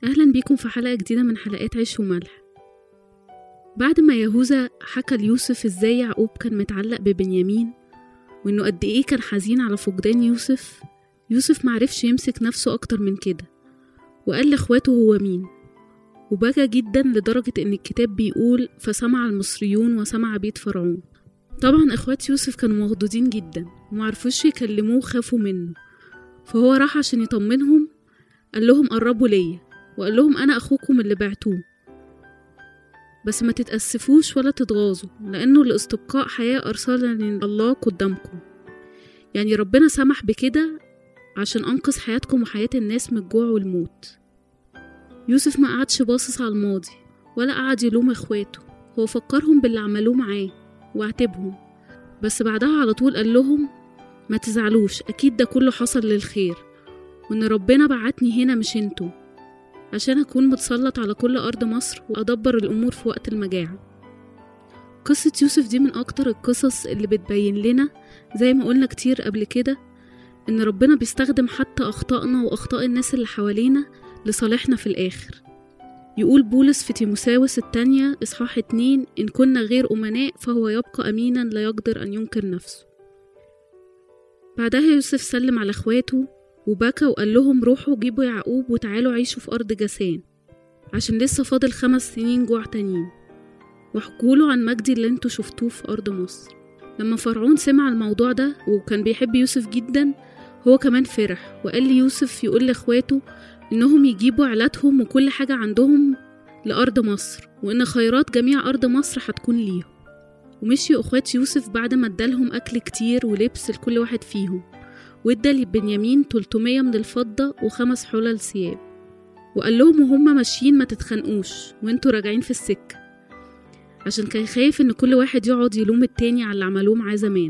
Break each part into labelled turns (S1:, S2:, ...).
S1: أهلا بيكم في حلقة جديدة من حلقات عيش وملح. بعد ما يهوذا حكى ليوسف ازاي يعقوب كان متعلق ببنيامين وانه قد ايه كان حزين على فقدان يوسف معرفش يمسك نفسه اكتر من كده، وقال لاخواته هو مين، وبكى جدا لدرجة ان الكتاب بيقول فسمع المصريون وسمع بيت فرعون. طبعا اخوات يوسف كانوا مخضوضين جدا ومعرفوش يكلموه، خافوا منه، فهو راح عشان يطمنهم. قال لهم قربوا ليا، وقال لهم أنا أخوكم اللي بعتوه، بس ما تتأسفوش ولا تتغاظوا، لأنه لاستبقاء حياة أرسلني الله قدامكم. يعني ربنا سمح بكده عشان أنقذ حياتكم وحياة الناس من الجوع والموت. يوسف ما قعدش باصص على الماضي ولا قعد يلوم إخواته، هو فكرهم باللي عملوه معاه واعتبهم، بس بعدها على طول قال لهم ما تزعلوش، أكيد ده كله حصل للخير، وإن ربنا بعتني هنا مش انتوا، عشان أكون متسلط على كل أرض مصر وأدبر الأمور في وقت المجاعة. قصة يوسف دي من أكتر القصص اللي بتبين لنا زي ما قلنا كتير قبل كده إن ربنا بيستخدم حتى أخطائنا وأخطاء الناس اللي حوالينا لصالحنا في الآخر. يقول بولس في تيموثاوس الثانية إصحاح 2: إن كنا غير أمناء فهو يبقى أمينا لا يقدر أن ينكر نفسه. بعدها يوسف سلم على إخواته وبكى وقال لهم روحوا جيبوا يعقوب وتعالوا عيشوا في أرض جاسان، عشان لسه فاضل 5 سنين جوع تانيين، وحكولوا عن مجدي اللي انتوا شفتوه في أرض مصر. لما فرعون سمع الموضوع ده وكان بيحب يوسف جدا، هو كمان فرح وقال لي يوسف يقول لإخواته إنهم يجيبوا عيلاتهم وكل حاجة عندهم لأرض مصر، وإن خيرات جميع أرض مصر هتكون ليهم. ومشي أخوات يوسف بعد ما ادالهم أكل كتير ولبس لكل واحد فيهم، وادى لبنيامين 300 من الفضة و5 حلل ثياب، وقال لهم وهم ماشيين ما تتخانقوش وانتوا راجعين في السكة، عشان كان خايف ان كل واحد يقعد يلوم التاني على اللي عملوه معاه زمان.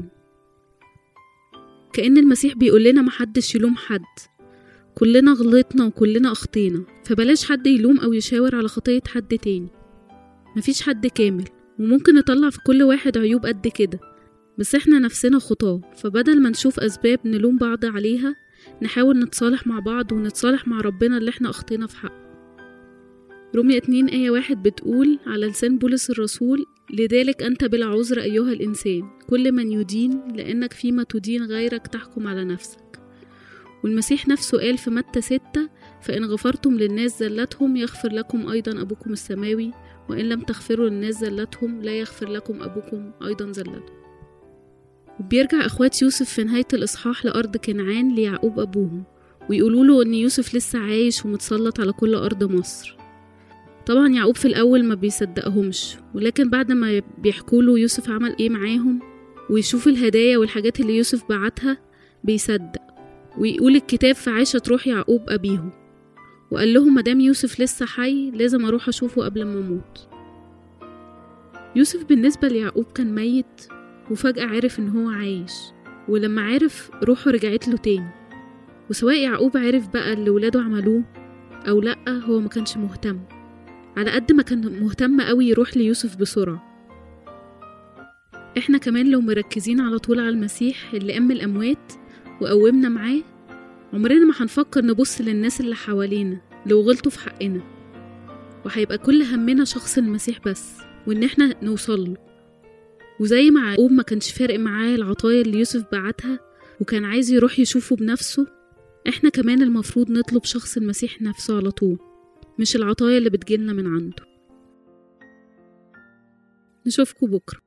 S1: كأن المسيح بيقول لنا محدش يلوم حد، كلنا غلطنا وكلنا أخطينا، فبلاش حد يلوم أو يشاور على خطية حد تاني. مفيش حد كامل، وممكن نطلع في كل واحد عيوب قد كده، بس احنا نفسنا خطاه، فبدل ما نشوف أسباب نلوم بعض عليها نحاول نتصالح مع بعض ونتصالح مع ربنا اللي احنا أخطينا في حقه. رومية 2 آية 1 بتقول على لسان بولس الرسول: لذلك أنت بلا عذر أيها الإنسان كل من يدين، لأنك فيما تدين غيرك تحكم على نفسك. والمسيح نفسه قال في متى 6: فإن غفرتم للناس زلتهم يغفر لكم أيضا أبوكم السماوي، وإن لم تغفروا للناس زلتهم لا يغفر لكم أبوكم أيضا زلتهم. وبيرجع اخوات يوسف في نهاية الإصحاح لأرض كنعان ليعقوب أبوهم، ويقولوا له ان يوسف لسه عايش ومتسلط على كل أرض مصر. طبعا يعقوب في الأول ما بيصدقهمش، ولكن بعد ما بيحكوا له يوسف عمل ايه معاهم ويشوف الهدايا والحاجات اللي يوسف بعتها بيصدق، ويقول الكتاب فعاشت روح يعقوب أبيهم، وقال لهم مدام يوسف لسه حي لازم أروح أشوفه قبل ما أموت. يوسف بالنسبة ليعقوب كان ميت، وفجأة عرف إن هو عايش، ولما عرف روحه رجعت له تاني. وسواء يعقوب عرف بقى اللي ولاده عملوه أو لأ، هو ما كانش مهتم على قد ما كان مهتم قوي يروح ليوسف بسرعة. احنا كمان لو مركزين على طول على المسيح اللي قام الأموات وقومنا معاه، عمرنا ما هنفكر نبص للناس اللي حوالينا لو غلطوا في حقنا، وهيبقى كل همنا شخص المسيح بس، وإن احنا نوصله. وزي ما يعقوب ما كانش فارق معاه العطايا اللي يوسف بعتها وكان عايز يروح يشوفه بنفسه، احنا كمان المفروض نطلب شخص المسيح نفسه على طول، مش العطايا اللي بتجيلنا من عنده. نشوفكم بكرة.